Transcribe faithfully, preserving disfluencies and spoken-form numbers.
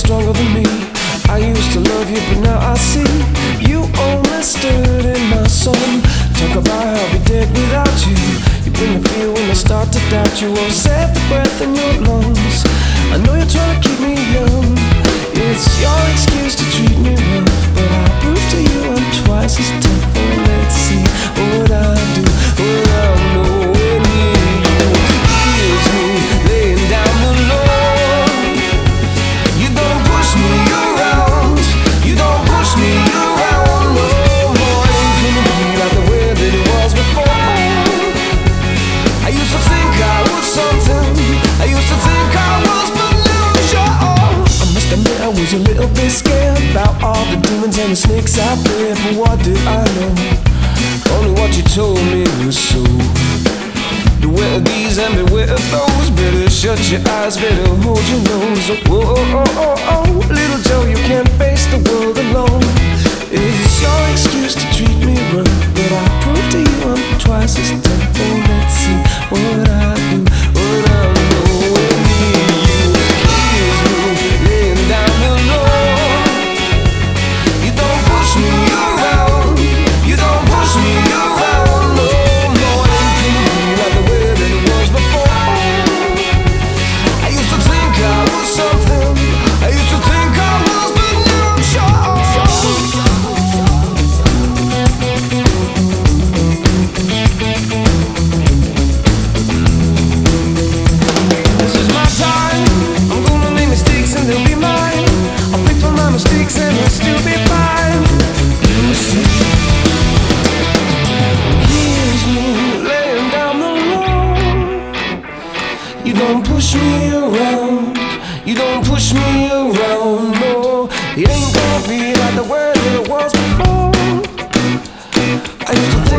stronger than me. I used to love you, but now I see you only stirred in my soul. Talk about how we did without you. You bring the fear when I start to doubt you. Won't save the breath in your lungs. I know you're trying to keep me young. It's your excuse to treat me rough, but I'll prove to you I'm twice as tough. Oh, let's see what I do, what I know when you. Here's me laying down the law. You don't push me around, you don't push me around no more. Ain't gonna be like the way that it was before. I used to think I was something, I used to think I was, but now I'm sure. I must admit I was a little bit scared about all the demons and the snakes out there. But what did I know? Only what you told me was so. Beware of these and beware of those. Better shut your eyes, better hold your nose. Oh, oh, oh, oh, oh. Little Joe, you can't face the world alone. It's your excuse to treat me rough, but I prove to you I'm twice as tough. Oh, let's see what I do, what I know when you. Here's me laying down the law. You don't push me around, you don't push me around no more. Ain't gonna be like the way that it was before. I used to think I was something, I used to think I was, but now I'm sure. This is my time, I'm gonna make mistakes and they'll be mine. I'll pay for my mistakes and I'll still be fine. You see, here's me laying down the law. You don't push me around, you don't push me around, no. It ain't gonna be like the way that it was before. I used to